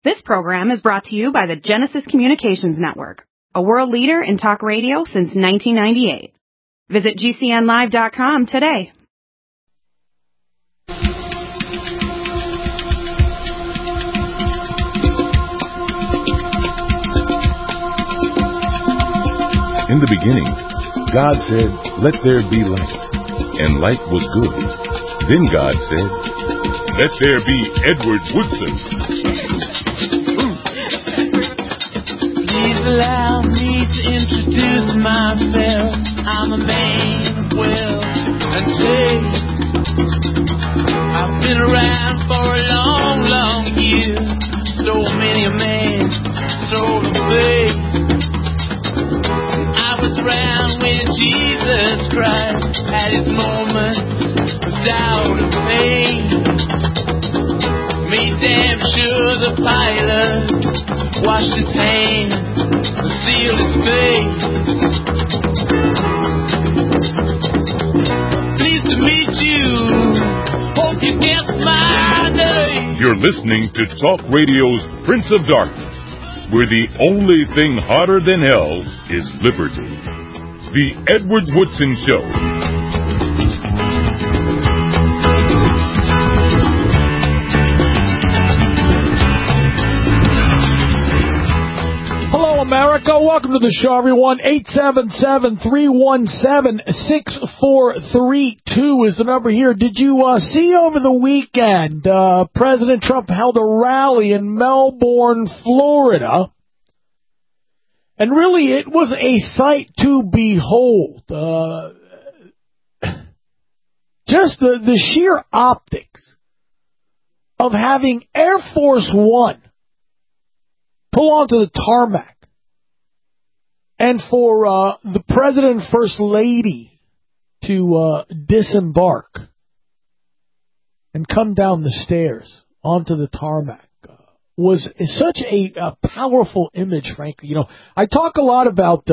This program is brought to you by the Genesis Communications Network, a world leader in talk radio since 1998. Visit GCNlive.com today. In the beginning, God said, "Let there be light," and light was good. Then God said, "Let there be Edward Woodson." Please allow me to introduce myself. I'm a man of wealth and taste. I've been around for a long, long year. So many a man sold a faith. I was around when Jesus Christ had his moments of doubt and pain. Made damn sure the pilot washed his hands and sealed his face. Pleased to meet you. Hope you guess my name. You're listening to Talk Radio's Prince of Darkness, where the only thing hotter than hell is liberty. The Edward Woodson Show. America, welcome to the show, everyone. 877-317-6432 is the number here. Did you see over the weekend President Trump held a rally in Melbourne, Florida? And really, it was a sight to behold. Just the sheer optics of having Air Force One pull onto the tarmac, and for the President and First Lady to disembark and come down the stairs onto the tarmac was such a powerful image, frankly. You know, I talk a lot about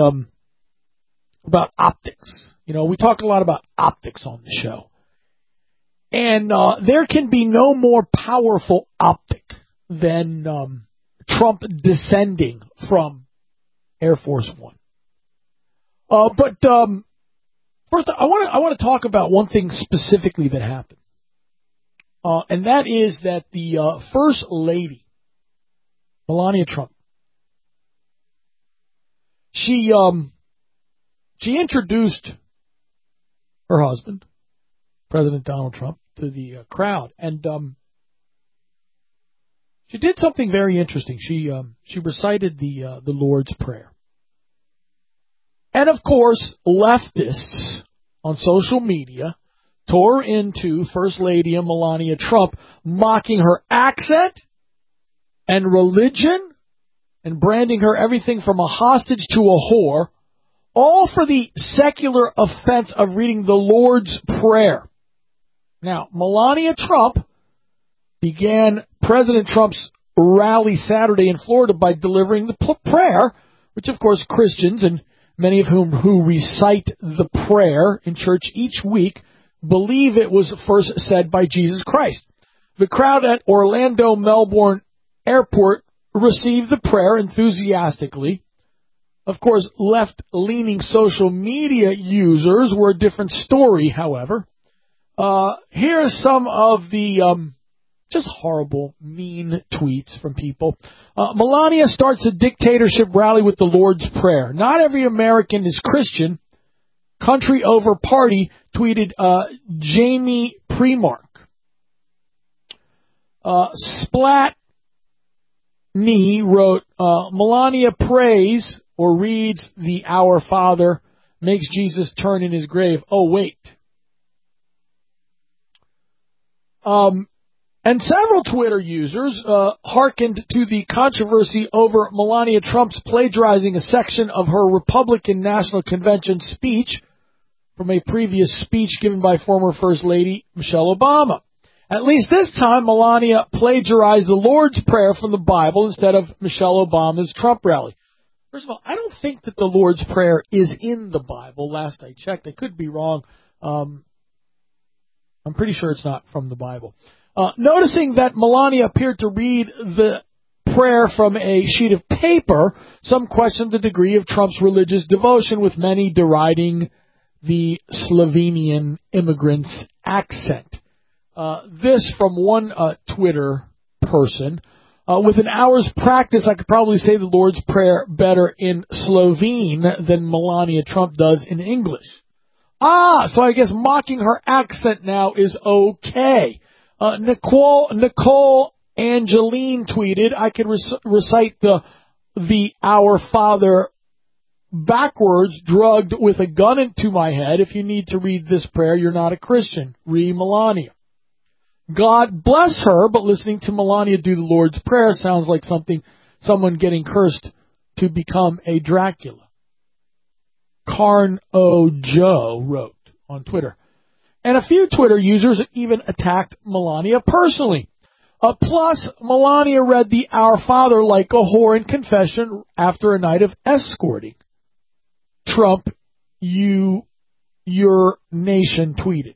optics. You know, we talk a lot about optics on the show. And there can be no more powerful optic than Trump descending from Air Force One. But first, I want to talk about one thing specifically that happened, and that is that the First Lady, Melania Trump, she introduced her husband, President Donald Trump, to the crowd, and she did something very interesting. She recited the Lord's Prayer. And, of course, leftists on social media tore into First Lady Melania Trump, mocking her accent and religion and branding her everything from a hostage to a whore, all for the secular offense of reading the Lord's Prayer. Now, Melania Trump began President Trump's rally Saturday in Florida by delivering the prayer, which, of course, Christians, and many of whom who recite the prayer in church each week, believe it was first said by Jesus Christ. The crowd at Orlando Melbourne Airport received the prayer enthusiastically. Of course, left-leaning social media users were a different story, however. Here are some of the just horrible, mean tweets from people. Melania starts a dictatorship rally with the Lord's Prayer. Not every American is Christian. Country over party, tweeted Jamie Premark. Splat Me wrote, Melania prays or reads the Our Father, makes Jesus turn in his grave. Oh, wait. And several Twitter users hearkened to the controversy over Melania Trump's plagiarizing a section of her Republican National Convention speech from a previous speech given by former First Lady Michelle Obama. At least this time, Melania plagiarized the Lord's Prayer from the Bible instead of Michelle Obama's Trump rally. First of all, I don't think that the Lord's Prayer is in the Bible. Last I checked, I could be wrong. I'm pretty sure it's not from the Bible. Noticing that Melania appeared to read the prayer from a sheet of paper, some questioned the degree of Trump's religious devotion, with many deriding the Slovenian immigrant's accent. This from one Twitter person. With an hour's practice, I could probably say the Lord's Prayer better in Slovene than Melania Trump does in English. So I guess mocking her accent now is okay. Nicole Angeline tweeted, I could recite the Our Father backwards, drugged with a gun into my head. If you need to read this prayer, you're not a Christian. Re Melania. God bless her, but listening to Melania do the Lord's Prayer sounds like someone getting cursed to become a Dracula. Carno Joe wrote on Twitter. And a few Twitter users even attacked Melania personally. Plus, Melania read the Our Father like a whore in confession after a night of escorting. Trump, your nation tweeted.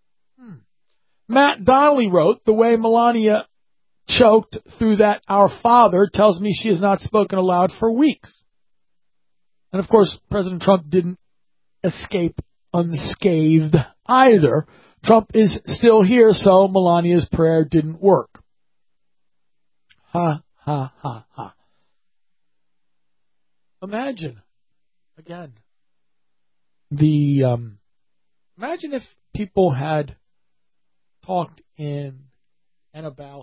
Matt Donnelly wrote, the way Melania choked through that Our Father tells me she has not spoken aloud for weeks. And of course, President Trump didn't escape unscathed either. Trump is still here, so Melania's prayer didn't work. Ha, ha, ha, ha. Imagine, again, imagine if people had talked in and about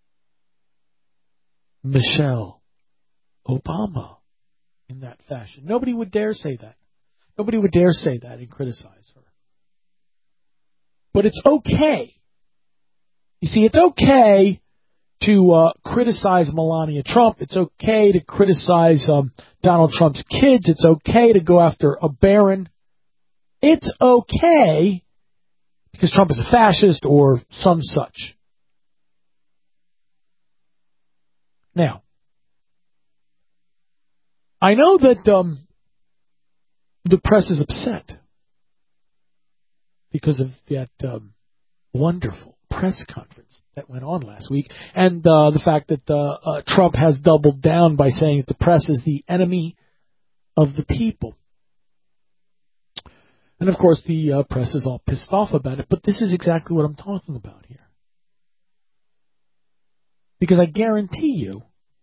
Michelle Obama in that fashion. Nobody would dare say that. Nobody would dare say that and criticize her. But it's okay. You see, it's okay to criticize Melania Trump. It's okay to criticize Donald Trump's kids. It's okay to go after a Barron. It's okay because Trump is a fascist or some such. Now, I know that the press is upset because of that wonderful press conference that went on last week, and the fact that Trump has doubled down by saying that the press is the enemy of the people. And of course, the press is all pissed off about it, but this is exactly what I'm talking about here. Because I guarantee you,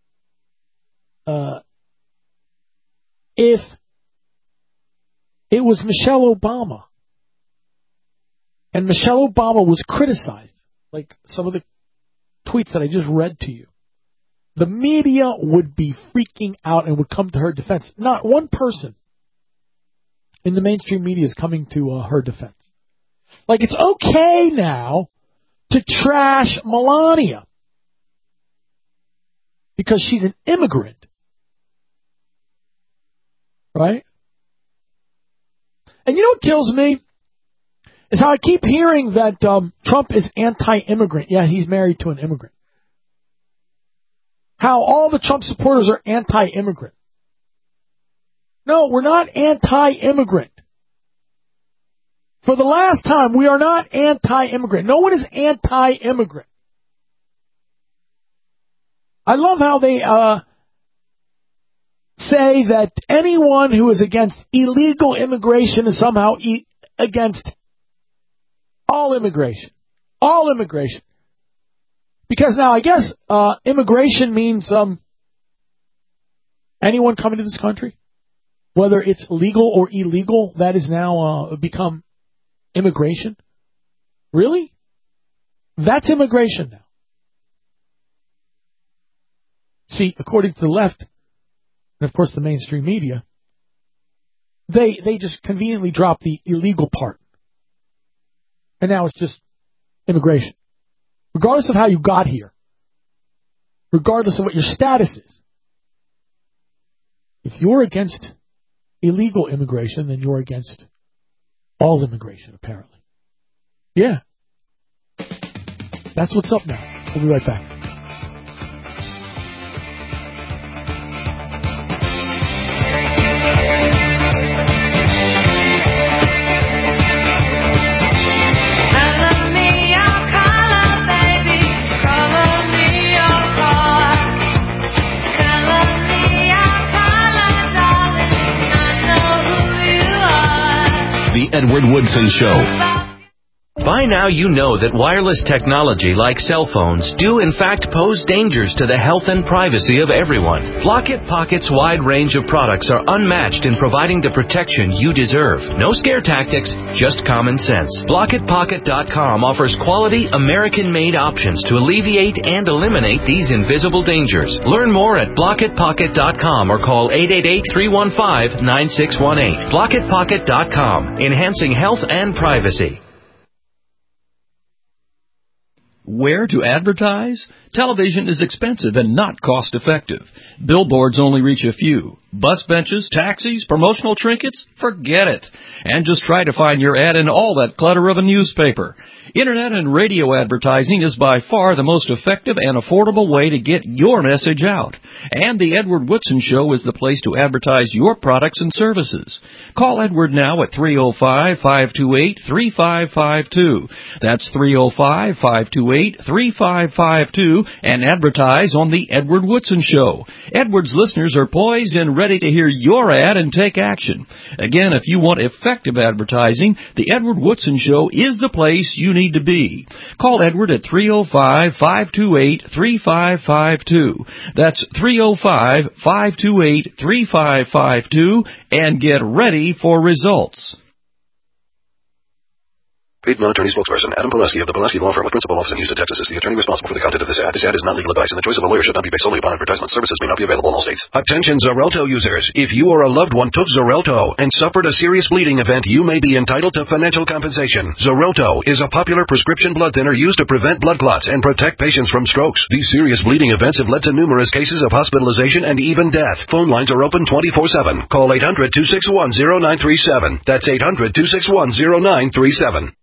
if it was Michelle Obama, and Michelle Obama was criticized, like some of the tweets that I just read to you, the media would be freaking out and would come to her defense. Not one person in the mainstream media is coming to her defense. Like, it's okay now to trash Melania because she's an immigrant. Right? And you know what kills me? Is how I keep hearing that Trump is anti-immigrant. Yeah, he's married to an immigrant. How all the Trump supporters are anti-immigrant. No, we're not anti-immigrant. For the last time, we are not anti-immigrant. No one is anti-immigrant. I love how they say that anyone who is against illegal immigration is somehow against all immigration. All immigration. Because now, I guess, immigration means anyone coming to this country, whether it's legal or illegal, that is now become immigration. Really? That's immigration now. See, according to the left, and of course the mainstream media, they just conveniently drop the illegal part. And now it's just immigration. Regardless of how you got here. Regardless of what your status is. If you're against illegal immigration, then you're against all immigration, apparently. Yeah. That's what's up now. We'll be right back. Edward Woodson Show. By now you know that wireless technology like cell phones do in fact pose dangers to the health and privacy of everyone. Blockit Pocket's wide range of products are unmatched in providing the protection you deserve. No scare tactics, just common sense. BlockitPocket.com offers quality American-made options to alleviate and eliminate these invisible dangers. Learn more at BlockitPocket.com or call 888-315-9618. BlockitPocket.com, enhancing health and privacy. Where to advertise? Television is expensive and not cost-effective. Billboards only reach a few. Bus benches, taxis, promotional trinkets? Forget it. And just try to find your ad in all that clutter of a newspaper. Internet and radio advertising is by far the most effective and affordable way to get your message out. And the Edward Woodson Show is the place to advertise your products and services. Call Edward now at 305-528-3552. That's 305-528-3552 and advertise on the Edward Woodson Show. Edward's listeners are poised and ready to hear your ad and take action. Again, if you want effective advertising, the Edward Woodson Show is the place you need to be. Call Edward at 305-528-3552. That's 305-528-3552 and get ready for results. Paid non-attorney spokesperson Adam Pileski of the Pileski Law Firm with principal office in Houston, Texas, is the attorney responsible for the content of this ad. This ad is not legal advice, and the choice of a lawyer should not be based solely upon advertisement. Services may not be available in all states. Attention Xarelto users. If you or a loved one took Xarelto and suffered a serious bleeding event, you may be entitled to financial compensation. Xarelto is a popular prescription blood thinner used to prevent blood clots and protect patients from strokes. These serious bleeding events have led to numerous cases of hospitalization and even death. Phone lines are open 24/7. Call 800-261-0937. That's 800-261-0937.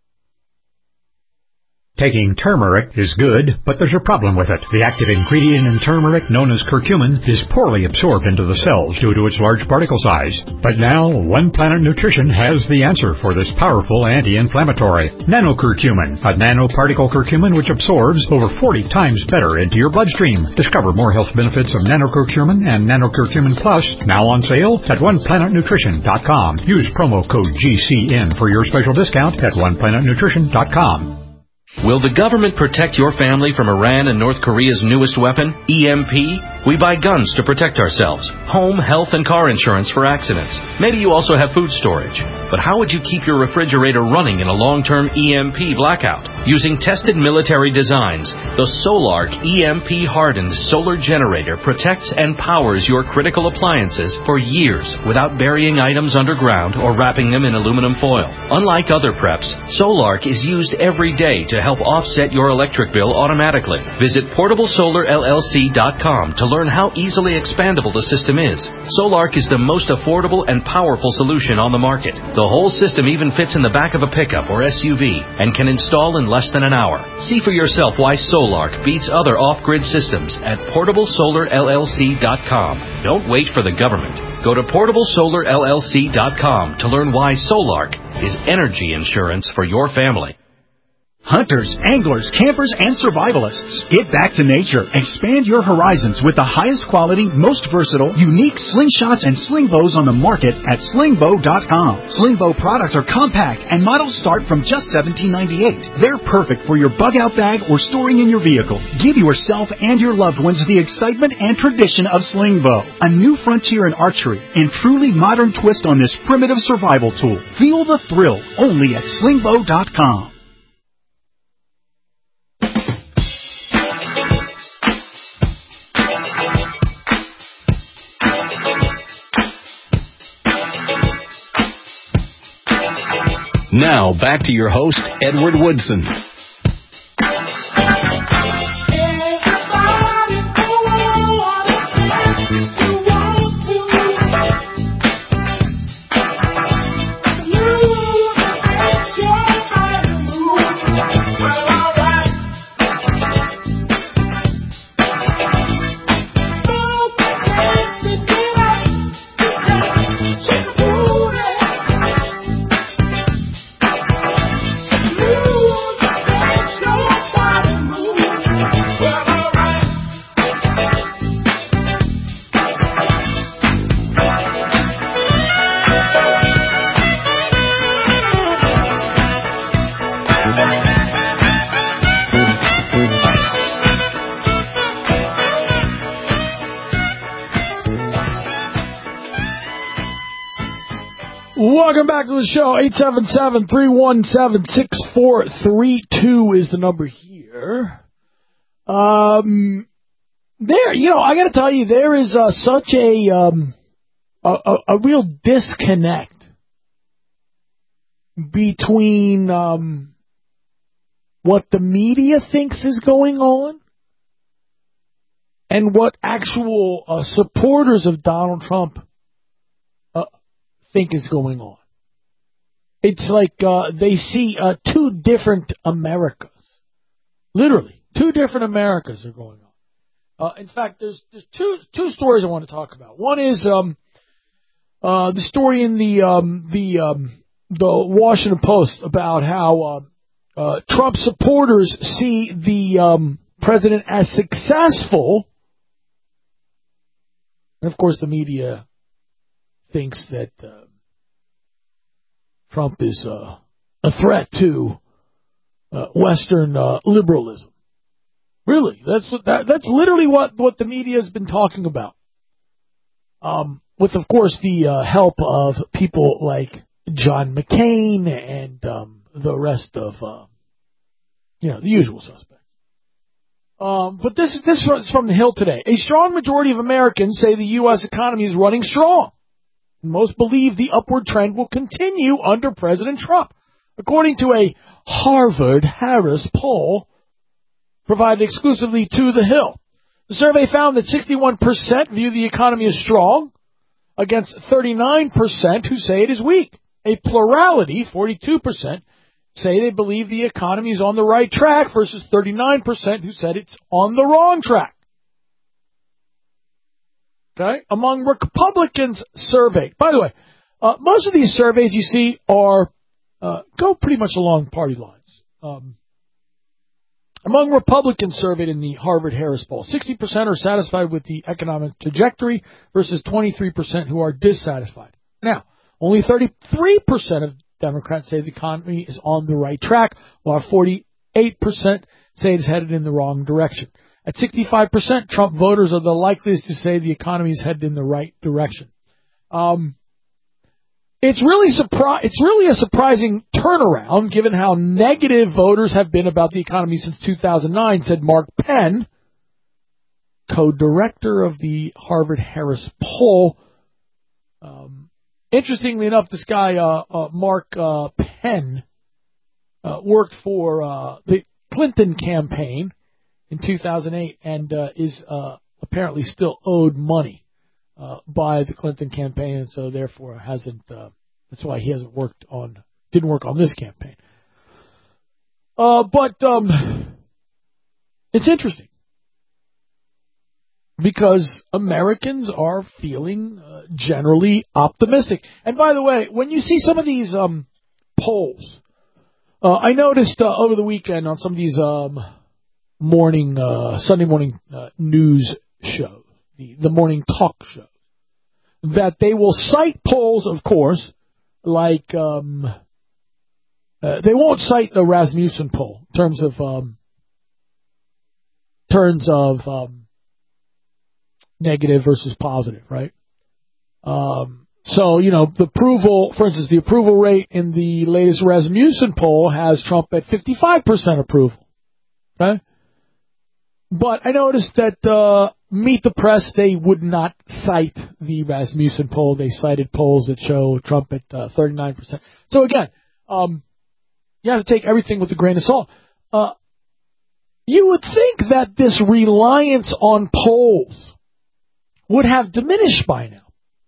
Taking turmeric is good, but there's a problem with it. The active ingredient in turmeric, known as curcumin, is poorly absorbed into the cells due to its large particle size. But now, One Planet Nutrition has the answer for this powerful anti-inflammatory. Nanocurcumin, a nanoparticle curcumin which absorbs over 40 times better into your bloodstream. Discover more health benefits of nanocurcumin and nanocurcumin plus, now on sale at OnePlanetNutrition.com. Use promo code GCN for your special discount at OnePlanetNutrition.com. Will the government protect your family from Iran and North Korea's newest weapon, EMP? We buy guns to protect ourselves, home, health, and car insurance for accidents. Maybe you also have food storage. But how would you keep your refrigerator running in a long-term EMP blackout? Using tested military designs, the Solark EMP-hardened solar generator protects and powers your critical appliances for years without burying items underground or wrapping them in aluminum foil. Unlike other preps, Solark is used every day to help offset your electric bill automatically. Visit PortableSolarLLC.com to learn how easily expandable the system is. Solark is the most affordable and powerful solution on the market. The whole system even fits in the back of a pickup or SUV and can install in less than an hour. See for yourself why Solark beats other off-grid systems at PortableSolarLLC.com. Don't wait for the government. Go to PortableSolarLLC.com to learn why Solark is energy insurance for your family. Hunters, anglers, campers, and survivalists. Get back to nature. Expand your horizons with the highest quality, most versatile, unique slingshots and sling bows on the market at slingbow.com. Slingbow products are compact and models start from just $17.98. They're perfect for your bug-out bag or storing in your vehicle. Give yourself and your loved ones the excitement and tradition of Slingbow, a new frontier in archery and truly modern twist on this primitive survival tool. Feel the thrill only at slingbow.com. Now, back to your host, Edward Woodson. Welcome back to the show. 877-317-6432 is the number here. I got to tell you, there is such a real disconnect between what the media thinks is going on and what actual supporters of Donald Trump think is going on. It's like they see two different Americas. Literally, two different Americas are going on. In fact, there's two stories I want to talk about. One is the story in the Washington Post about how Trump supporters see the president as successful, and of course the media thinks that Trump is a threat to Western liberalism. Really, that's literally what the media has been talking about. With of course the help of people like John McCain and the rest of the usual suspects. But this is from the Hill today. A strong majority of Americans say the U.S. economy is running strong. Most believe the upward trend will continue under President Trump, according to a Harvard-Harris poll provided exclusively to The Hill. The survey found that 61% view the economy as strong, against 39% who say it is weak. A plurality, 42%, say they believe the economy is on the right track versus 39% who said it's on the wrong track. Okay? Among Republicans surveyed. By the way, most of these surveys you see are go pretty much along party lines. Among Republicans surveyed in the Harvard-Harris poll, 60% are satisfied with the economic trajectory versus 23% who are dissatisfied. Now, only 33% of Democrats say the economy is on the right track, while 48% say it's headed in the wrong direction. At 65%, Trump voters are the likeliest to say the economy is headed in the right direction. It's really a surprising turnaround, given how negative voters have been about the economy since 2009, said Mark Penn, co-director of the Harvard-Harris poll. Interestingly enough, this guy, Mark Penn, worked for the Clinton campaign in 2008 and is apparently still owed money by the Clinton campaign, and so therefore hasn't. That's why he didn't work on this campaign. But it's interesting because Americans are feeling generally optimistic. And by the way, when you see some of these polls, I noticed over the weekend on some of these Sunday morning news shows, the morning talk shows, that they will cite polls, of course, like they won't cite the Rasmussen poll in terms of negative versus positive, right? So, the approval, for instance, the approval rate in the latest Rasmussen poll has Trump at 55% approval, okay? But I noticed that Meet the Press, they would not cite the Rasmussen poll. They cited polls that show Trump at 39%. So again, you have to take everything with a grain of salt. You would think that this reliance on polls would have diminished by now.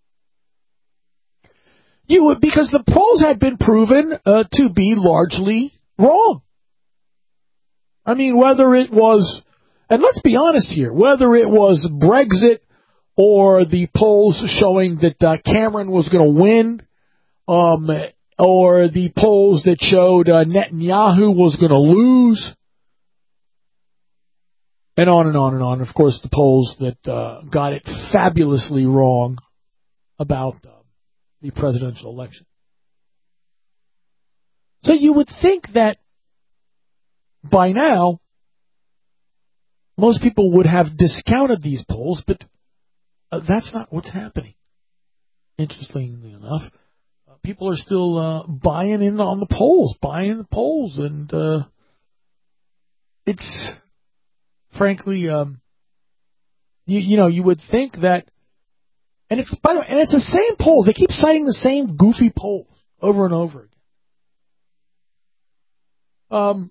Because the polls had been proven to be largely wrong. I mean, whether it was, and let's be honest here, whether it was Brexit or the polls showing that Cameron was going to win, or the polls that showed Netanyahu was going to lose, and on and on and on. Of course, the polls that got it fabulously wrong about the presidential election. So you would think that by now, most people would have discounted these polls, but that's not what's happening. Interestingly enough, people are still buying in on the polls, and it's frankly, you would think that, and it's by the way, and it's the same polls. They keep citing the same goofy polls over and over again.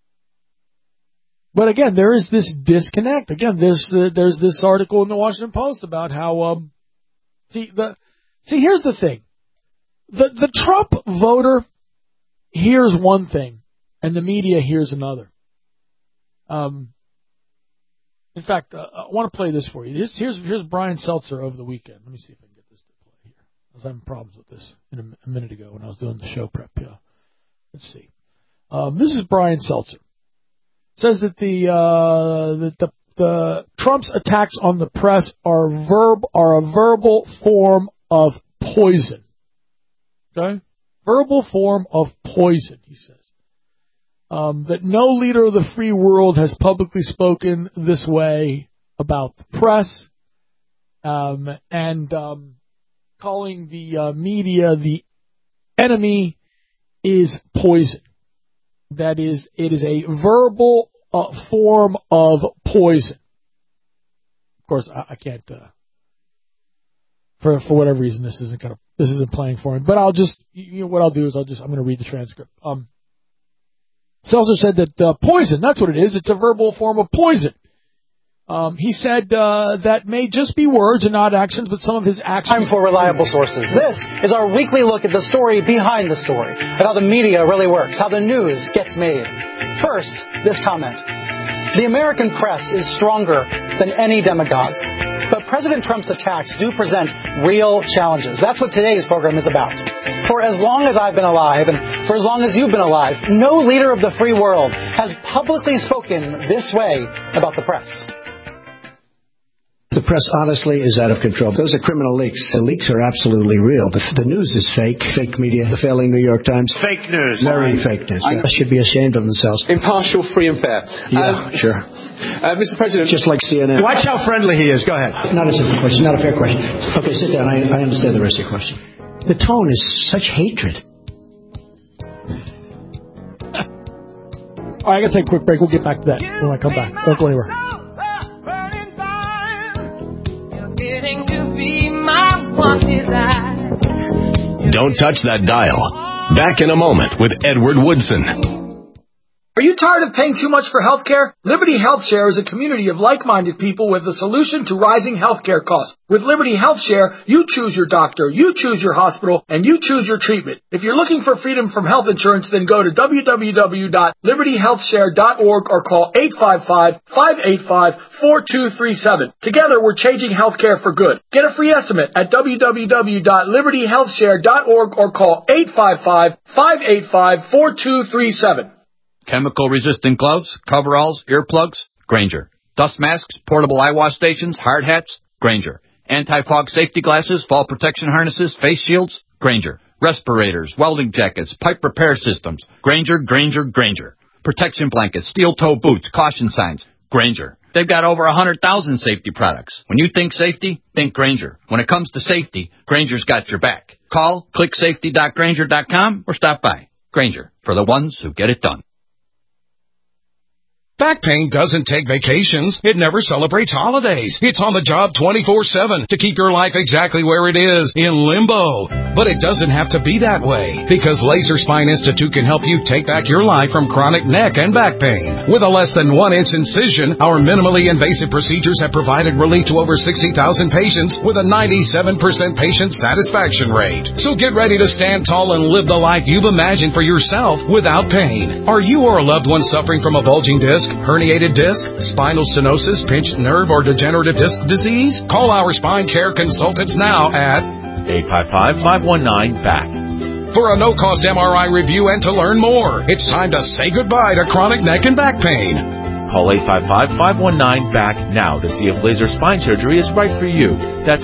But again, there is this disconnect. Again, there's this article in the Washington Post about how here's the thing. The Trump voter hears one thing, and the media hears another. In fact, I want to play this for you. Here's Brian Seltzer over the weekend. Let me see if I can get this to play here. I was having problems with this a minute ago when I was doing the show prep. Yeah. Let's see. This is Brian Seltzer. Says that the Trump's attacks on the press are a verbal form of poison. Okay? Verbal form of poison, he says. That no leader of the free world has publicly spoken this way about the press, and calling the media the enemy is poison. That is, it is a verbal form of poison. Of course, I can't, for whatever reason, this isn't playing for me. But I'll just, what I'll do is I'm going to read the transcript. Seltzer said that poison, that's what it is. It's a verbal form of poison. He said that may just be words and not actions, but some of his actions... Time for reliable sources. This is our weekly look at the story behind the story, at how the media really works, how the news gets made. First, this comment. The American press is stronger than any demagogue. But President Trump's attacks do present real challenges. That's what today's program is about. For as long as I've been alive, and for as long as you've been alive, no leader of the free world has publicly spoken this way about the press. The press, honestly, is out of control. Those are criminal leaks. The leaks are absolutely real. The news is fake media, the failing New York Times. Fake news. Very fake news. They should be ashamed of themselves. Impartial, free and fair. Yeah, sure. Mr. President. Just like CNN. Watch how friendly he is. Go ahead. Not a simple question, not a fair question. Okay, sit down. I understand the rest of your question. The tone is such hatred. All right, I got to take a quick break. We'll get back to that when I come back. Don't go anywhere. Don't touch that dial. Back in a moment with Edward Woodson. Are you tired of paying too much for health care? Liberty Health Share is a community of like-minded people with a solution to rising health care costs. With Liberty Health Share, you choose your doctor, you choose your hospital, and you choose your treatment. If you're looking for freedom from health insurance, then go to www.libertyhealthshare.org or call 855-585-4237. Together, we're changing health care for good. Get a free estimate at www.libertyhealthshare.org or call 855-585-4237. Chemical-resistant gloves, coveralls, earplugs, Grainger. Dust masks, portable eye wash stations, hard hats, Grainger. Anti-fog safety glasses, fall protection harnesses, face shields, Grainger. Respirators, welding jackets, pipe repair systems, Grainger. Protection blankets, steel-toe boots, caution signs, Grainger. They've got over 100,000 safety products. When you think safety, think Grainger. When it comes to safety, Grainger's got your back. Call, click safety.grainger.com, or stop by. Grainger, for the ones who get it done. Back pain doesn't take vacations. It never celebrates holidays. It's on the job 24/7 to keep your life exactly where it is, in limbo. But it doesn't have to be that way, because Laser Spine Institute can help you take back your life from chronic neck and back pain. With a less than 1-inch incision, our minimally invasive procedures have provided relief to over 60,000 patients with a 97% patient satisfaction rate. So get ready to stand tall and live the life you've imagined for yourself without pain. Are you or a loved one suffering from a bulging disc, herniated disc, spinal stenosis, pinched nerve, or degenerative disc disease? Call our spine care consultants now at 855-519-BACK. For a no-cost MRI review and to learn more. It's time to say goodbye to chronic neck and back pain. Call 855-519-BACK now to see if laser spine surgery is right for you. That's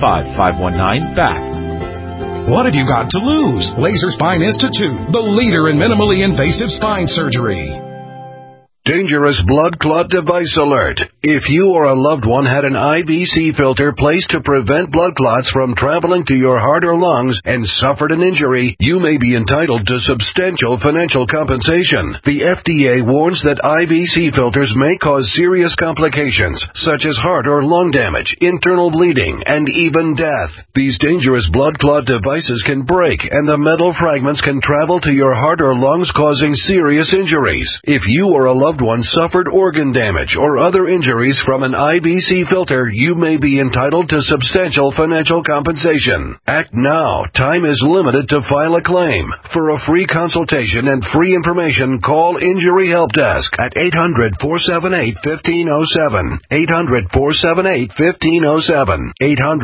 855-519-BACK. What have you got to lose? Laser Spine Institute, the leader in minimally invasive spine surgery. Dangerous blood clot device alert. If you or a loved one had an IVC filter placed to prevent blood clots from traveling to your heart or lungs and suffered an injury, you may be entitled to substantial financial compensation. The FDA warns that IVC filters may cause serious complications, such as heart or lung damage, internal bleeding, and even death. These dangerous blood clot devices can break, and the metal fragments can travel to your heart or lungs, causing serious injuries. If you or a loved one suffered organ damage or other injuries from an IVC filter, you may be entitled to substantial financial compensation. Act now. Time is limited to file a claim. For a free consultation and free information, call Injury Help Desk at 800-478-1507. 800-478-1507.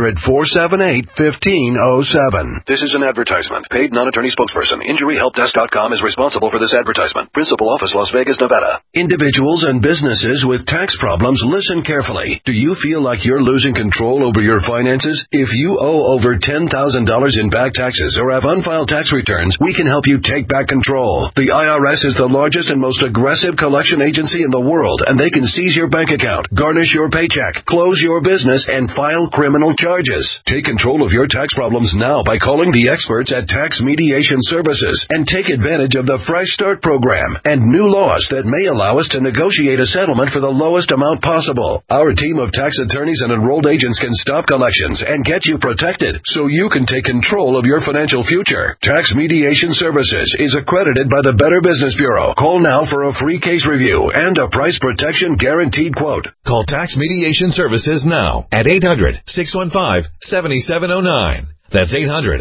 800-478-1507. This is an advertisement. Paid non-attorney spokesperson. InjuryHelpDesk.com is responsible for this advertisement. Principal office, Las Vegas, Nevada. Individuals and businesses with tax problems, listen carefully. Do you feel like you're losing control over your finances? If you owe over $10,000 in back taxes or have unfiled tax returns, we can help you take back control. The IRS is the largest and most aggressive collection agency in the world, and they can seize your bank account, garnish your paycheck, close your business, and file criminal charges. Take control of your tax problems now by calling the experts at Tax Mediation Services and take advantage of the Fresh Start program and new laws that may allow us to negotiate a settlement for the lowest amount possible. Our team of tax attorneys and enrolled agents can stop collections and get you protected so you can take control of your financial future. Tax Mediation Services is accredited by the Better Business Bureau. Call now for a free case review and a price protection guaranteed quote. Call Tax Mediation Services now at 800-615-7709. That's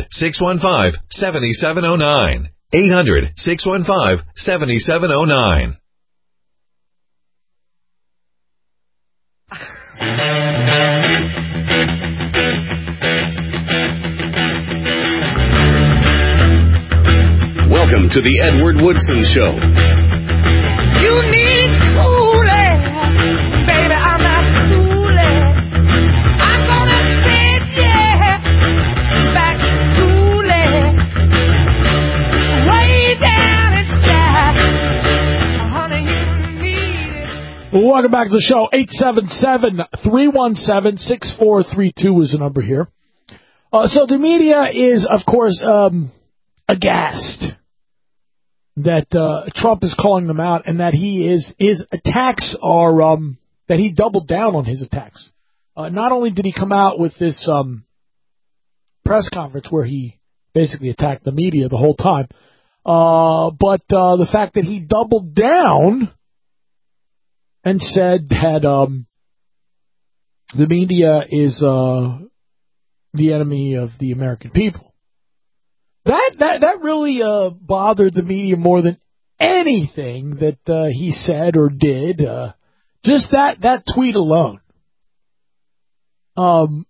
800-615-7709. 800-615-7709. Welcome to the Edward Woodson Show. You need cooling, baby, I'm not cooling. I'm gonna send you back to schooling, way down inside. Honey, you need it. Welcome back to the show. 877-317-6432 is the number here. So the media is, of course, aghast that Trump is calling them out and that his attacks are that he doubled down on his attacks. Not only did he come out with this press conference where he basically attacked the media the whole time, but the fact that he doubled down and said that the media is the enemy of the American people. That really bothered the media more than anything that he said or did. Just that tweet alone. And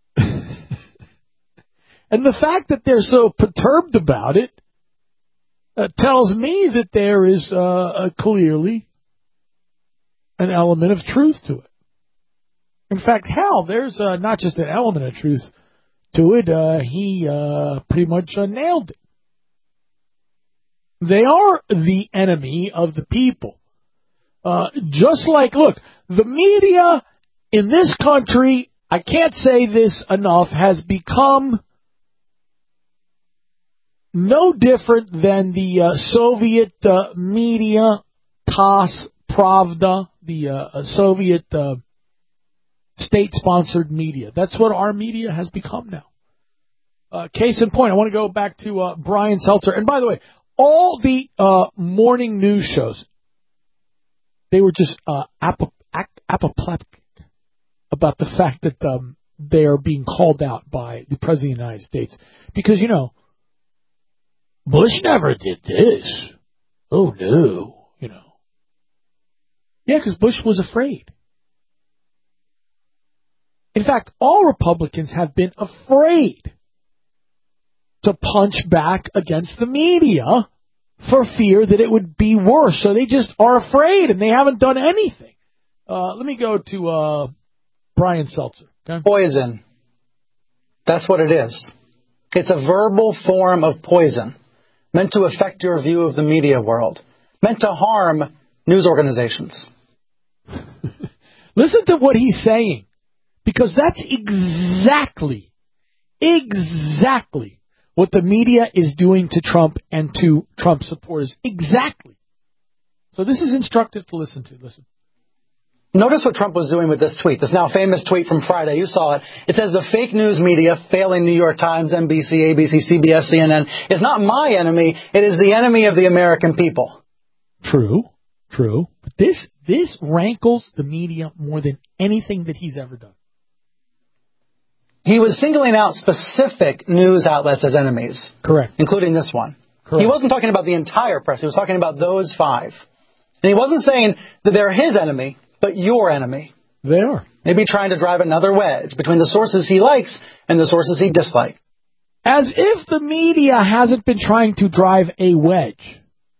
the fact that they're so perturbed about it tells me that there is clearly an element of truth to it. In fact, there's not just an element of truth to it. He pretty much nailed it. They are the enemy of the people. Just like, look, the media in this country, I can't say this enough, has become no different than the Soviet media, TASS, Pravda, the Soviet state-sponsored media. That's what our media has become now. Case in point, I want to go back to Brian Seltzer. And by the way, all the morning news shows, they were just apoplectic about the fact that they are being called out by the President of the United States. Because, Bush never did this. Oh, no. Yeah, because Bush was afraid. In fact, all Republicans have been afraid to punch back against the media for fear that it would be worse. So they just are afraid, and they haven't done anything. Let me go to Brian Seltzer. Okay? Poison. That's what it is. It's a verbal form of poison meant to affect your view of the media world, meant to harm news organizations. Listen to what he's saying, because that's exactly what the media is doing to Trump and to Trump supporters. Exactly. So this is instructive to listen to. Listen. Notice what Trump was doing with this tweet, this now famous tweet from Friday. You saw it. It says the fake news media, failing New York Times, NBC, ABC, CBS, CNN, is not my enemy. It is the enemy of the American people. True. But this rankles the media more than anything that he's ever done. He was singling out specific news outlets as enemies. Correct. Including this one. Correct. He wasn't talking about the entire press. He was talking about those 5. And he wasn't saying that they're his enemy, but your enemy. They are. Maybe trying to drive another wedge between the sources he likes and the sources he dislikes. As if the media hasn't been trying to drive a wedge.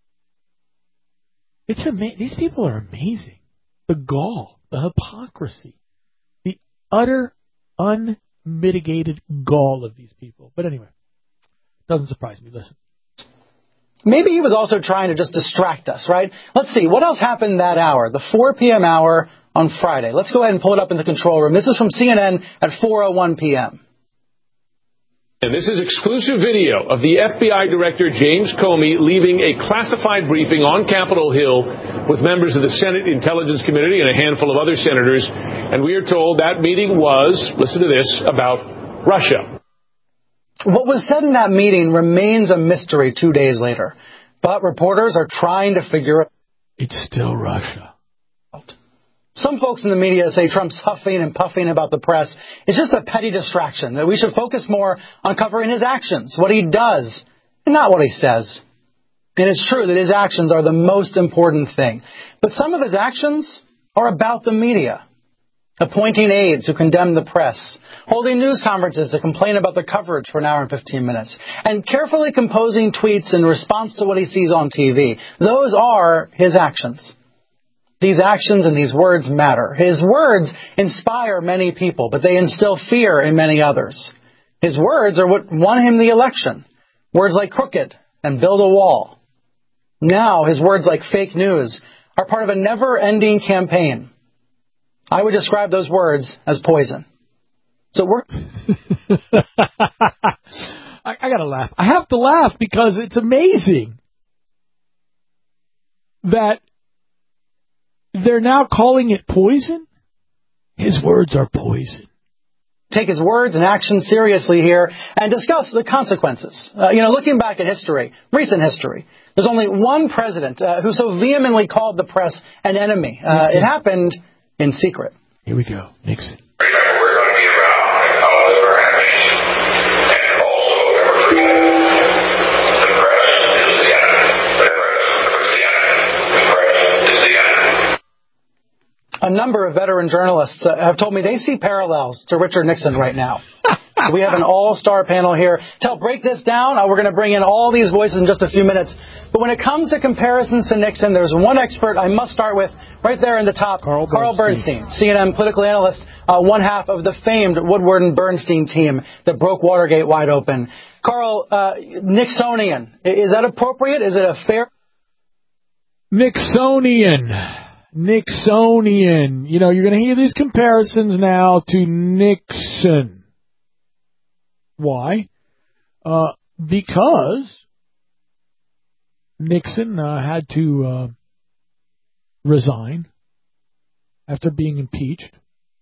These people are amazing. The gall, the hypocrisy, the utter unmitigated gall of these people. But anyway, doesn't surprise me. Listen. Maybe he was also trying to just distract us, right? Let's see. What else happened that hour, the 4 p.m. hour on Friday? Let's go ahead and pull it up in the control room. This is from CNN at 4:01 p.m. And this is exclusive video of the FBI Director James Comey leaving a classified briefing on Capitol Hill with members of the Senate Intelligence Committee and a handful of other senators. And we are told that meeting was, listen to this, about Russia. What was said in that meeting remains a mystery 2 days later. But reporters are trying to figure it out. It's still Russia. Some folks in the media say Trump's huffing and puffing about the press is just a petty distraction, that we should focus more on covering his actions, what he does, and not what he says. And it's true that his actions are the most important thing. But some of his actions are about the media. Appointing aides who condemn the press, holding news conferences to complain about the coverage for an hour and 15 minutes, and carefully composing tweets in response to what he sees on TV. Those are his actions. These actions and these words matter. His words inspire many people, but they instill fear in many others. His words are what won him the election. Words like crooked and build a wall. Now his words like fake news are part of a never-ending campaign. I would describe those words as poison. So we're... I gotta laugh. I have to laugh because it's amazing that they're now calling it poison. His words are poison. Take his words and actions seriously here and discuss the consequences. Looking back at history, recent history, there's only one president who so vehemently called the press an enemy. It happened in secret. Here we go. Nixon. A number of veteran journalists have told me they see parallels to Richard Nixon right now. So we have an all-star panel here. To help break this down, we're going to bring in all these voices in just a few minutes. But when it comes to comparisons to Nixon, there's one expert I must start with right there in the top, Carl Bernstein, CNN political analyst, one half of the famed Woodward and Bernstein team that broke Watergate wide open. Carl, Nixonian, is that appropriate? Is it a fair... Nixonian. You're going to hear these comparisons now to Nixon. Why? Because Nixon had to resign after being impeached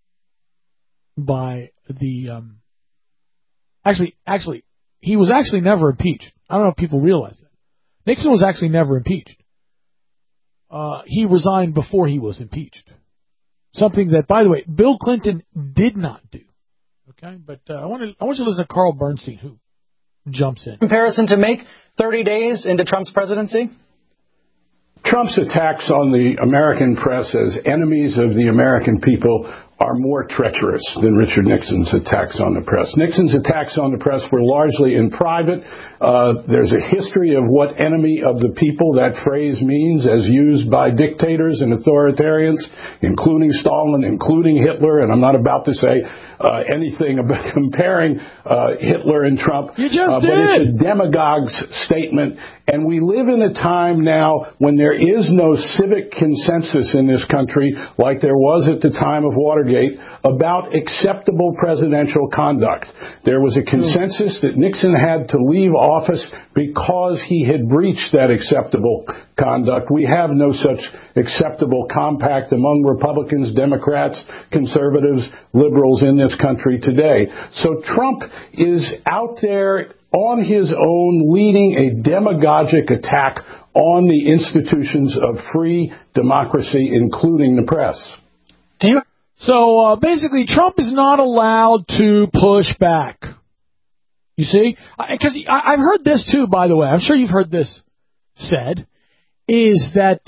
by the... Actually, he was actually never impeached. I don't know if people realize that. Nixon was actually never impeached. He resigned before he was impeached. Something that, by the way, Bill Clinton did not do. Okay, but I want you to listen to Carl Bernstein, who jumps in. Comparison to make 30 days into Trump's presidency? Trump's attacks on the American press as enemies of the American people are more treacherous than Richard Nixon's attacks on the press. Nixon's attacks on the press were largely in private. There's a history of what enemy of the people that phrase means as used by dictators and authoritarians, including Stalin, including Hitler, and I'm not about to say anything about comparing Hitler and Trump. You just did. But it's a demagogue's statement, and we live in a time now when there is no civic consensus in this country like there was at the time of Watergate about acceptable presidential conduct. There was a consensus that Nixon had to leave office because he had breached that acceptable conduct. We have no such acceptable compact among Republicans, Democrats, conservatives, liberals in this country today. So Trump is out there on his own leading a demagogic attack on the institutions of free democracy, including the press. So basically, Trump is not allowed to push back. You see? Because I've heard this too, by the way. I'm sure you've heard this said, is that,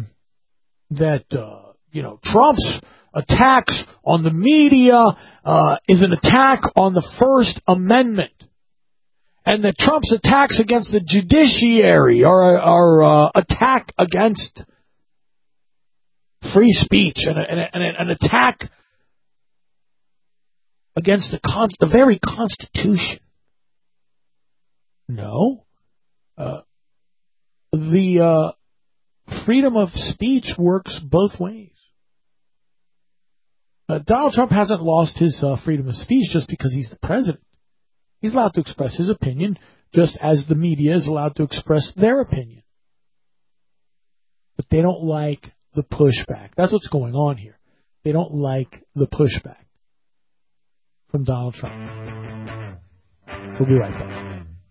Trump's attacks on the media is an attack on the First Amendment. And that Trump's attacks against the judiciary are attack against free speech and an attack against the very Constitution. No. The freedom of speech works both ways. Donald Trump hasn't lost his freedom of speech just because he's the president. He's allowed to express his opinion just as the media is allowed to express their opinion. But they don't like the pushback. That's what's going on here. They don't like the pushback from Donald Trump. We'll be right back.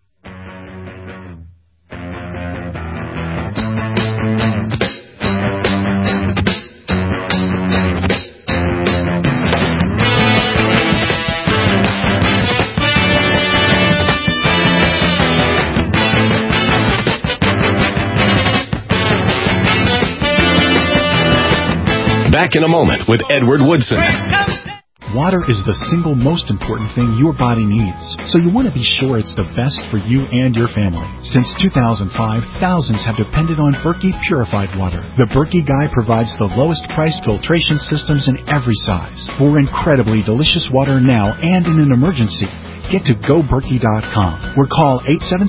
Back in a moment with Edward Woodson. Water is the single most important thing your body needs, so you want to be sure it's the best for you and your family. Since 2005, thousands have depended on Berkey purified water. The Berkey Guy provides the lowest priced filtration systems in every size for incredibly delicious water now and in an emergency. Get to GoBerkey.com or call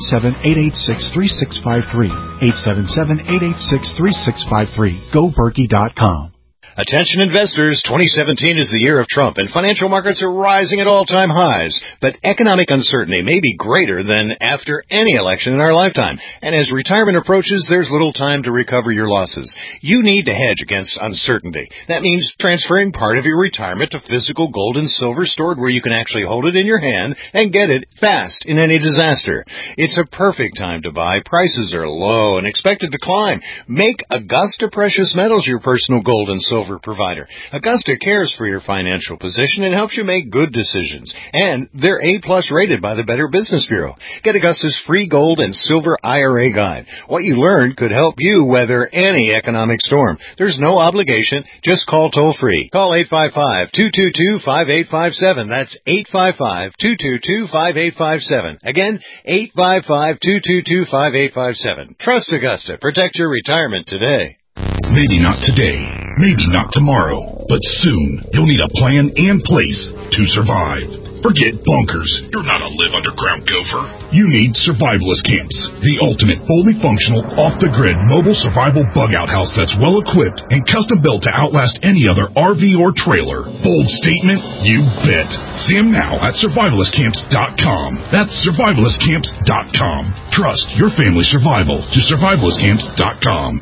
877-886-3653. 877-886-3653. GoBerkey.com. Attention investors, 2017 is the year of Trump, and financial markets are rising at all-time highs. But economic uncertainty may be greater than after any election in our lifetime. And as retirement approaches, there's little time to recover your losses. You need to hedge against uncertainty. That means transferring part of your retirement to physical gold and silver stored where you can actually hold it in your hand and get it fast in any disaster. It's a perfect time to buy. Prices are low and expected to climb. Make Augusta Precious Metals your personal gold and silver provider. Augusta cares for your financial position and helps you make good decisions. And they're A+ rated by the Better Business Bureau. Get Augusta's free gold and silver IRA guide. What you learn could help you weather any economic storm. There's no obligation. Just call toll free. Call 855-222-5857. That's 855-222-5857. Again, 855-222-5857. Trust Augusta. Protect your retirement today. Maybe not today, maybe not tomorrow, but soon you'll need a plan and place to survive. Forget bunkers. You're not a live underground gopher. You need survivalist camps, the ultimate fully functional, off-the-grid mobile survival bug-out house that's well-equipped and custom-built to outlast any other RV or trailer. Bold statement? You bet. See them now at survivalistcamps.com. That's survivalistcamps.com. Trust your family's survival to survivalistcamps.com.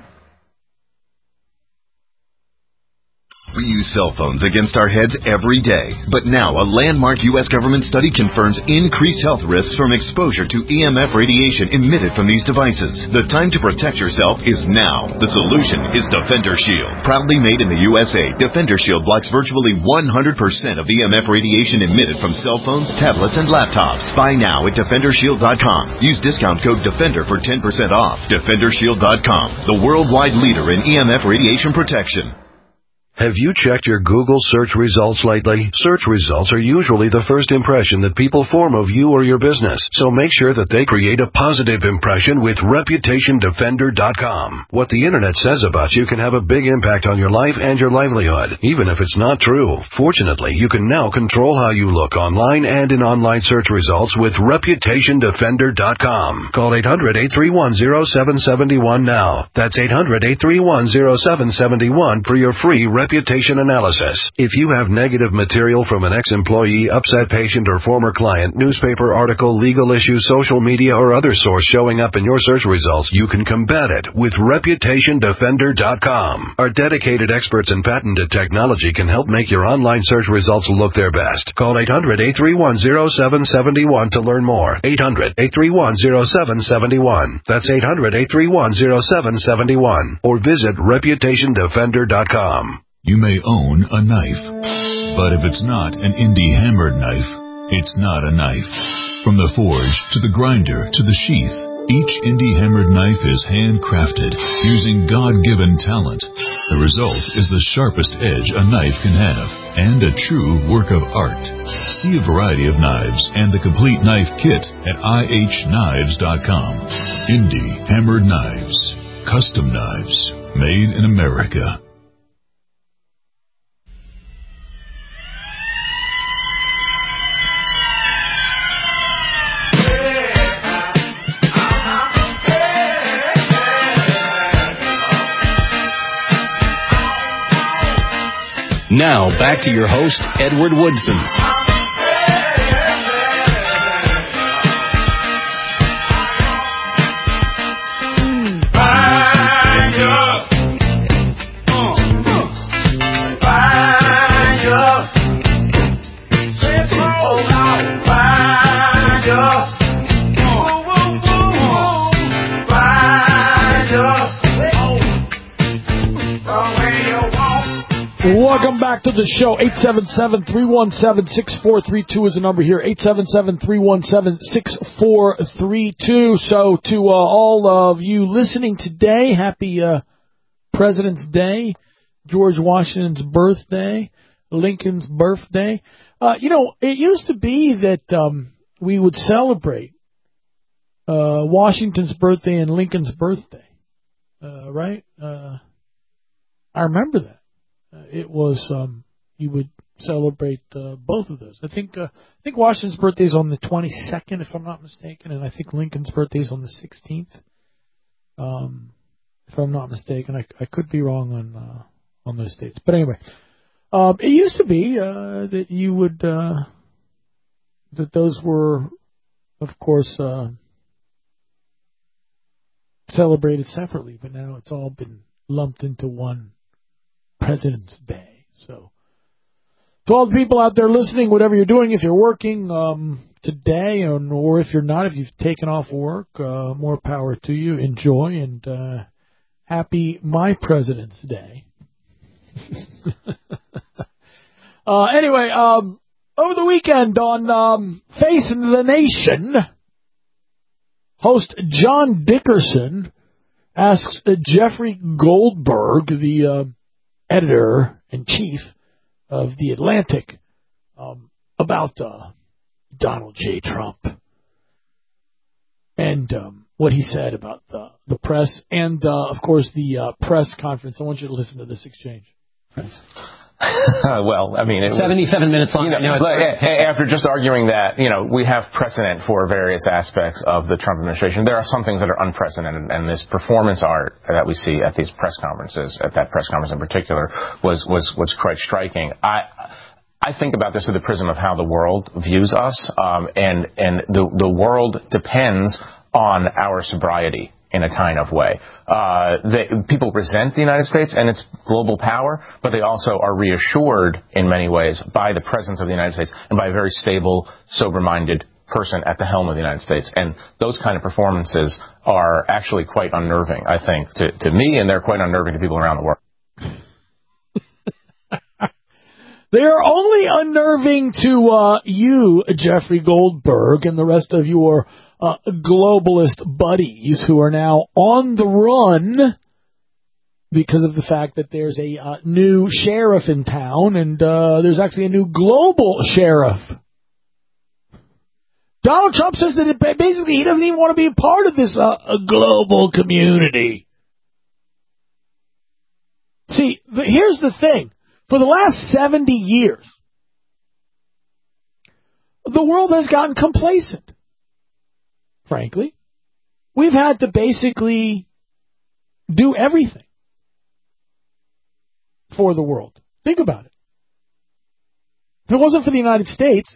We use cell phones against our heads every day. But now a landmark U.S. government study confirms increased health risks from exposure to EMF radiation emitted from these devices. The time to protect yourself is now. The solution is Defender Shield. Proudly made in the USA, Defender Shield blocks virtually 100% of EMF radiation emitted from cell phones, tablets, and laptops. Buy now at DefenderShield.com. Use discount code DEFENDER for 10% off. DefenderShield.com, the worldwide leader in EMF radiation protection. Have you checked your Google search results lately? Search results are usually the first impression that people form of you or your business, so make sure that they create a positive impression with ReputationDefender.com. What the Internet says about you can have a big impact on your life and your livelihood, even if it's not true. Fortunately, you can now control how you look online and in online search results with ReputationDefender.com. Call 800-831-0771 now. That's 800-831-0771 for your free reputation analysis. If you have negative material from an ex-employee, upset patient, or former client, newspaper article, legal issue, social media, or other source showing up in your search results, you can combat it with ReputationDefender.com. Our dedicated experts in patented technology can help make your online search results look their best. Call 800-831-0771 to learn more. 800-831-0771. That's 800-831-0771. Or visit ReputationDefender.com. You may own a knife, but if it's not an indie hammered knife, it's not a knife. From the forge to the grinder to the sheath, each indie hammered knife is handcrafted using God-given talent. The result is the sharpest edge a knife can have and a true work of art. See a variety of knives and the complete knife kit at ihknives.com. Indie hammered knives, custom knives, made in America. Now, back to your host, Edward Woodson. Welcome back to the show. 877-317-6432 is the number here. 877-317-6432. So to all of you listening today, happy President's Day, George Washington's birthday, Lincoln's birthday. It used to be that we would celebrate Washington's birthday and Lincoln's birthday, right? I remember that. It was you would celebrate both of those. I think Washington's birthday is on the 22nd, if I'm not mistaken, and I think Lincoln's birthday is on the 16th, if I'm not mistaken. I could be wrong on those dates, but anyway, it used to be that you would that those were, of course, celebrated separately, but now it's all been lumped into one President's Day. So, to all the people out there listening, whatever you're doing, if you're working today, or if you're not, if you've taken off work, more power to you. Enjoy, and happy My President's Day. Anyway, over the weekend on Face the Nation, host John Dickerson asks Jeffrey Goldberg, the editor-in-chief of The Atlantic, about Donald J. Trump and what he said about the press and, of course, the press conference. I want you to listen to this exchange. Well, I mean, it 77 minutes long. After just arguing that, we have precedent for various aspects of the Trump administration. There are some things that are unprecedented, and this performance art that we see at these press conferences, at that press conference in particular, was quite striking. I think about this through the prism of how the world views us, and the world depends on our sobriety in a kind of way. People resent the United States and its global power, but they also are reassured in many ways by the presence of the United States and by a very stable, sober-minded person at the helm of the United States. And those kind of performances are actually quite unnerving, I think, to me, and they're quite unnerving to people around the world. They are only unnerving to you, Jeffrey Goldberg, and the rest of your globalist buddies who are now on the run because of the fact that there's a new sheriff in town, and there's actually a new global sheriff. Donald Trump says that basically he doesn't even want to be a part of this global community. See, here's the thing. For the last 70 years, the world has gotten complacent. Frankly, we've had to basically do everything for the world. Think about it. If it wasn't for the United States,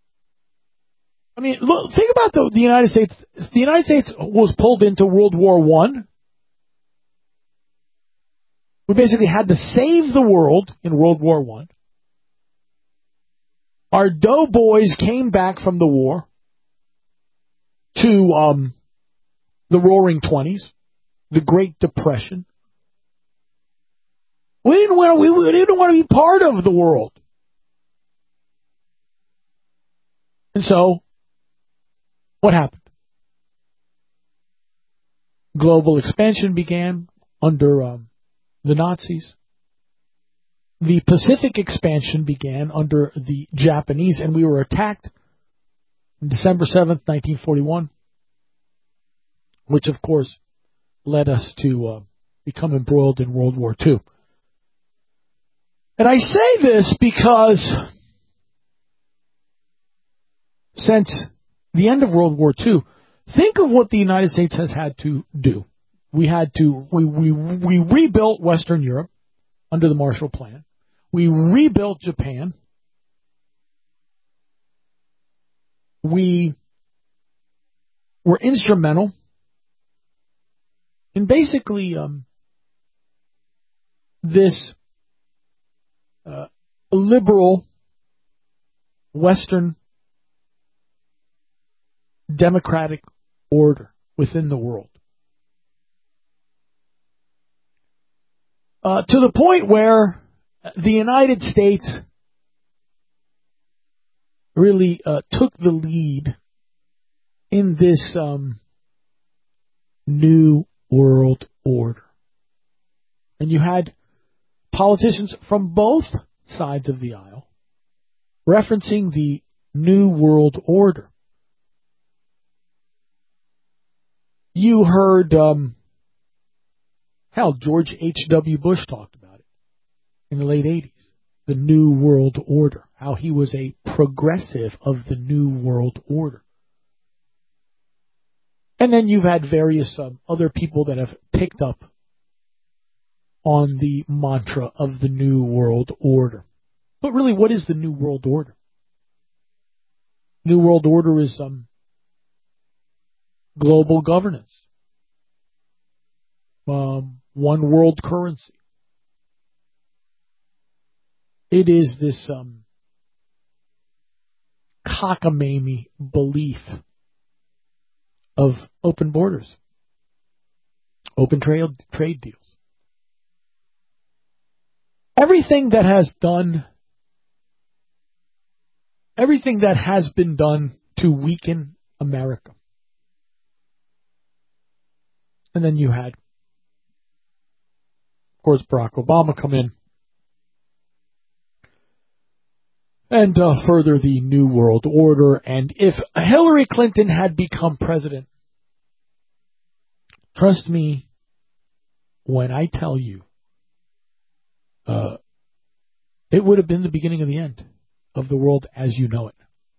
I mean, look, think about the United States. The United States was pulled into World War I. We basically had to save the world in World War I. Our doughboys came back from the war to the Roaring '20s, the Great Depression. We didn't want to be part of the world. And so, what happened? Global expansion began under the Nazis. The Pacific expansion began under the Japanese, and we were attacked on December 7th, 1941, which, of course, led us to become embroiled in World War II. And I say this because since the end of World War II, think of what the United States has had to do. We rebuilt Western Europe under the Marshall Plan. We rebuilt Japan. We were instrumental in basically this liberal Western democratic order within the world. To the point where the United States really took the lead in this new world order. And you had politicians from both sides of the aisle referencing the new world order. You heard, George H.W. Bush talked about it in the late 80s. The New World Order. How he was a progressive of the New World Order. And then you've had various other people that have picked up on the mantra of the New World Order. But really, what is the New World Order? New World Order is global governance. One world currency. It is this cockamamie belief of open borders, open trade deals. Everything that has been done to weaken America. And then you had, of course, Barack Obama come in and further the New World Order. And if Hillary Clinton had become president, trust me when I tell you, it would have been the beginning of the end of the world as you know it.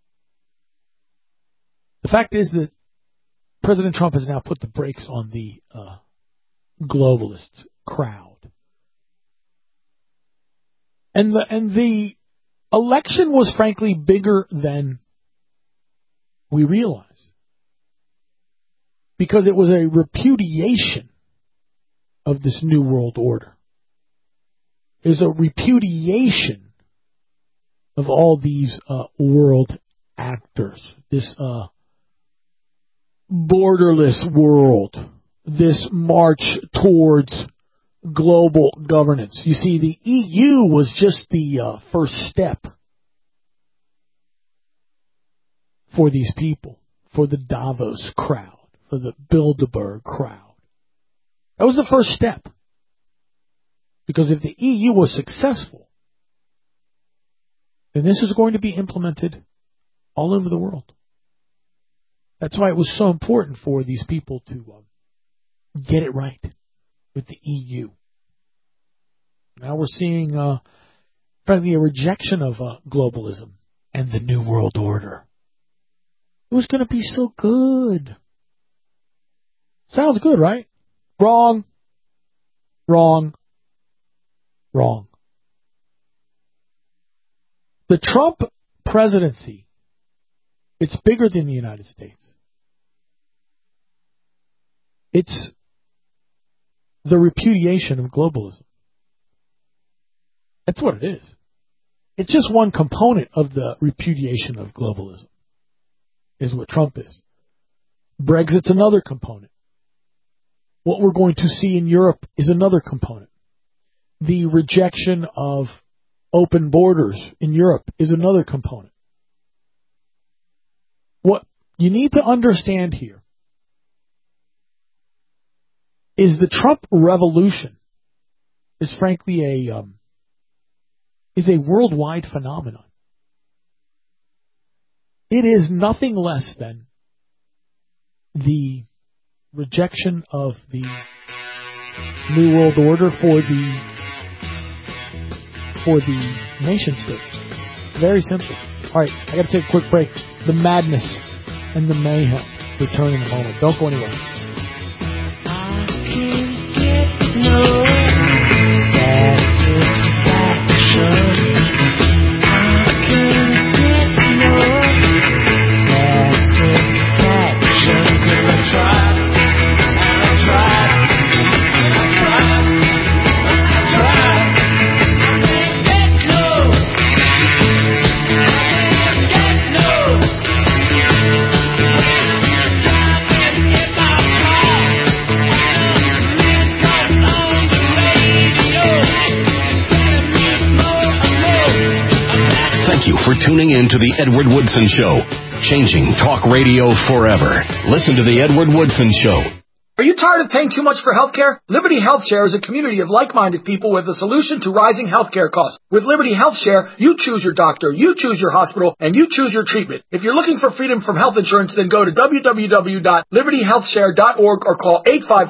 The fact is that President Trump has now put the brakes on the globalist crowd. And the election was frankly bigger than we realize. Because it was a repudiation of this New World Order. It was a repudiation of all these world actors. This borderless world. This march towards global governance. You see, the EU was just the first step for these people, for the Davos crowd, for the Bilderberg crowd. That was the first step. Because if the EU was successful, then this is going to be implemented all over the world. That's why it was so important for these people to get it right with the EU. Now we're seeing, frankly, a rejection of globalism and the New World Order. It was going to be so good. Sounds good, right? Wrong. Wrong. Wrong. The Trump presidency, it's bigger than the United States. It's the repudiation of globalism. That's what it is. It's just one component of the repudiation of globalism, is what Trump is. Brexit's another component. What we're going to see in Europe is another component. The rejection of open borders in Europe is another component. What you need to understand here is the Trump revolution is frankly a worldwide phenomenon. It is nothing less than the rejection of the New World Order for the nation state. It's very simple. All right, I got to take a quick break. The madness and the mayhem return in a moment. Don't go anywhere. Thank you for tuning in to The Edward Woodson Show, changing talk radio forever. Listen to The Edward Woodson Show. Are you tired of paying too much for healthcare? Liberty HealthShare is a community of like-minded people with a solution to rising healthcare costs. With Liberty HealthShare, you choose your doctor, you choose your hospital, and you choose your treatment. If you're looking for freedom from health insurance, then go to www.libertyhealthshare.org or call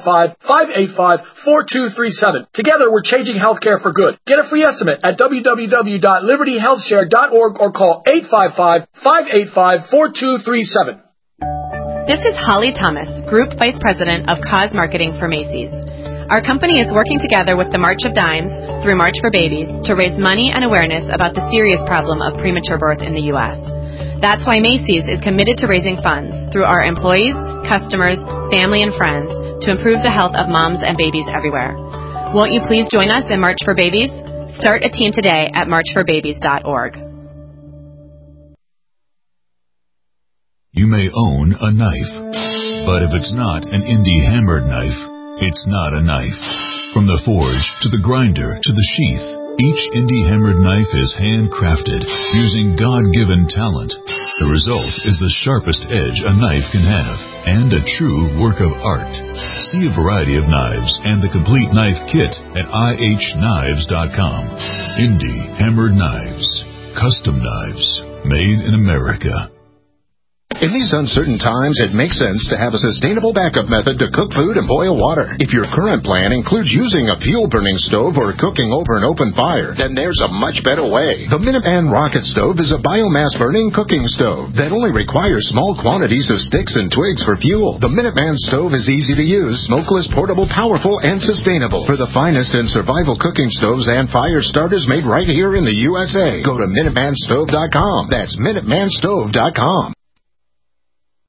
855-585-4237. Together, we're changing healthcare for good. Get a free estimate at www.libertyhealthshare.org or call 855-585-4237. This is Holly Thomas, Group Vice President of Cause Marketing for Macy's. Our company is working together with the March of Dimes through March for Babies to raise money and awareness about the serious problem of premature birth in the U.S. That's why Macy's is committed to raising funds through our employees, customers, family, and friends to improve the health of moms and babies everywhere. Won't you please join us in March for Babies? Start a team today at marchforbabies.org. You may own a knife, but if it's not an indie hammered knife, it's not a knife. From the forge to the grinder to the sheath, each indie hammered knife is handcrafted using God-given talent. The result is the sharpest edge a knife can have and a true work of art. See a variety of knives and the complete knife kit at ihknives.com. Indie hammered knives, custom knives, made in America. In these uncertain times, it makes sense to have a sustainable backup method to cook food and boil water. If your current plan includes using a fuel-burning stove or cooking over an open fire, then there's a much better way. The Minuteman Rocket Stove is a biomass-burning cooking stove that only requires small quantities of sticks and twigs for fuel. The Minuteman Stove is easy to use, smokeless, portable, powerful, and sustainable. For the finest in survival cooking stoves and fire starters made right here in the USA, go to MinutemanStove.com. That's MinutemanStove.com.